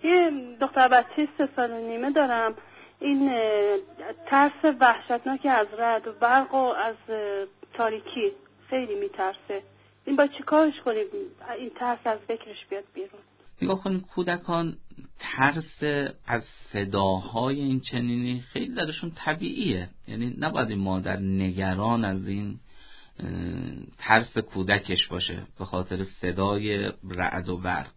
یه دختر بچه 3 سال و نیمه دارم. این ترس وحشتناکی از رعد و برق و از تاریکی خیلی میترسه. این با چی کارش کنیم این ترس از فکرش بیاد بیرون؟ نگاه کنید کودکان ترس از صداهای این چنینی خیلی درشون طبیعیه، یعنی نباید این مادر نگران از این ترس کودکش باشه به خاطر صدای رعد و برق.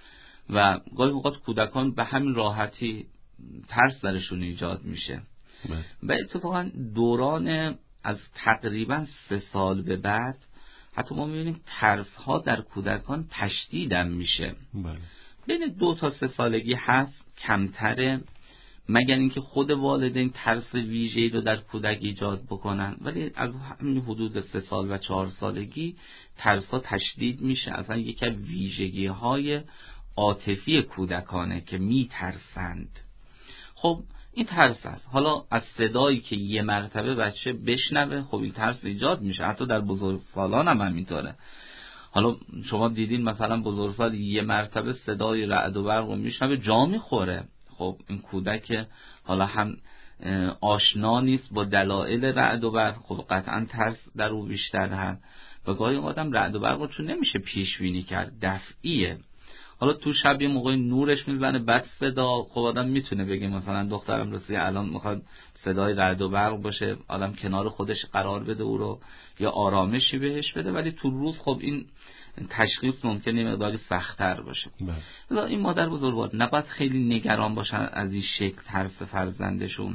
و گاهی اوقات کودکان به همین راحتی ترس درشون ایجاد میشه و اتفاقا دوران از تقریبا 3 سال به بعد حتی ما میبینیم ترس ها در کودکان تشدیدم میشه. بین 2 تا 3 سالگی هست کمتره، مگر اینکه خود والدین ترس ویژه‌ای رو در کودک ایجاد بکنن، ولی از همین حدود 3 سال و 4 سالگی ترس ها تشدید میشه. اصلا یکی از ویژگی های عاطفی کودکانه که میترسند. خب این ترس است. حالا از صدایی که یه مرتبه بچه بشنوه خب این ترس ایجاد میشه. حتی در بزرگسالان هم همینطوره. حالا شما دیدین مثلا بزرگسال یه مرتبه صدای رعد و برق رو میشنوه جا میخوره. خب این کودک حالا هم آشنا نیست با دلایل رعد و برق، خب قطعا ترس در او بیشتر هست و گاهی آدم رعد و برق رو چون نمیشه پیش بینی کرد، دفعیه. حالا تو شب یه موقع نورش میزنه بعد صدا، خب آدم میتونه بگه مثلا دخترم رسید الان میخواد صدای رعد و برق باشه، آدم کنار خودش قرار بده او رو یا آرامشی بهش بده، ولی تو روز خب این تشخیص ممکنه مقداری سخت‌تر باشه. مثلا این مادر بزرگوار نباید خیلی نگران باشن از این شکل ترس فرزندشون.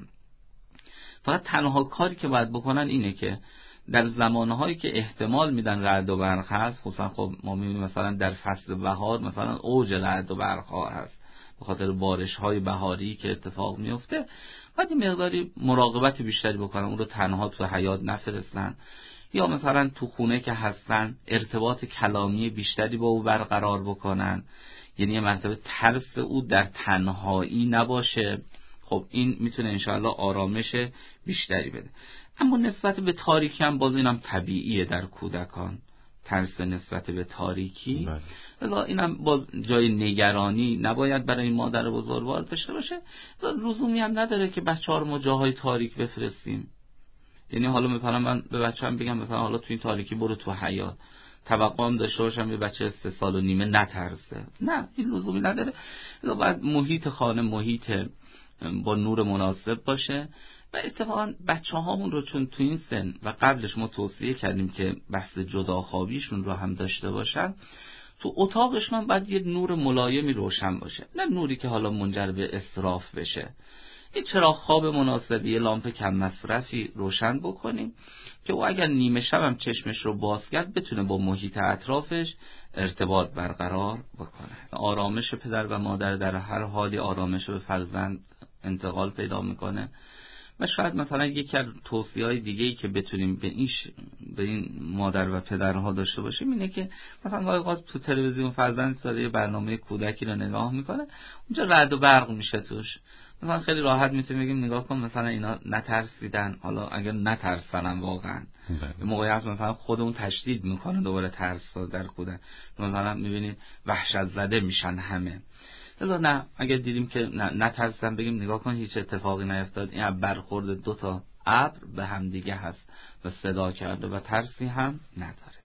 فقط تنها کاری که باید بکنن اینه که در زمانهایی که احتمال میدن رعد و برق هست، خصوصا خب ما میبینیم مثلا در فصل بهار مثلا اوج رعد و برق ها هست به خاطر بارش های بهاری که اتفاق میفته، باید این مقداری مراقبت بیشتری بکنن، اون رو تنها تو حیاط نفرستن، یا مثلا تو خونه که هستن ارتباط کلامی بیشتری با او برقرار بکنن، یعنی یه مرتبه ترس او در تنهایی نباشه. خب این میتونه انشاءالله آرامش بیشتری بده. اما نسبت به تاریکی هم باز اینم طبیعیه در کودکان، ترس نسبت به تاریکی. لذا اینم باز جای نگرانی نباید برای مادر بزرگوار داشته باشه. لزومی هم نداره که بچه‌ها رو ما جاهای تاریک بفرستیم. یعنی حالا مثلا من به بچه‌م بگم مثلا حالا تو این تاریکی برو تو حیاط، توقع هم داشته باشم یه بچه 3 سال و نیمه نترسه. نه، این لزومی نداره. باید محیط خانه محیط با نور مناسب باشه. و اتفاقا بچه هامون رو چون تو این سن و قبلش ما توصیه کردیم که بحث جداخوابیشون رو هم داشته باشن، تو اتاقشون باید یه نور ملایمی روشن باشه، نه نوری که حالا منجر به اسراف بشه. یه چراغ خواب مناسبی، یه لامپ کم مصرفی روشن بکنیم که او اگر نیمه شب هم چشمش رو باز کرد بتونه با محیط اطرافش ارتباط برقرار بکنه. آرامش پدر و مادر در هر حالی آرامش به فرزند انتقال پیدا میکنه. و شاید مثلا یکی از توصیه‌های دیگه‌ای که بتونیم به این مادر و پدرها داشته باشیم اینه که مثلا گاهی تو تلویزیون فرزند ساده برنامه کودکی رو نگاه میکنه، اونجا رعد و برق میشه توش، مثلا خیلی راحت میتونیم بگیم نگاه کن مثلا اینا نترسیدن. حالا اگر نترسنن واقعا یه موقعی هست مثلا خودمون تشدید میکنه دوباره ترس در کودک، مثلا میبینید وحشت زده میشن همه. لذا نه، اگر دیدیم که نترسن بگیم نگاه کن هیچ اتفاقی نیفتاد، این برخورد 2 تا ابر به هم دیگه هست و صدا کرده و ترسی هم نداره.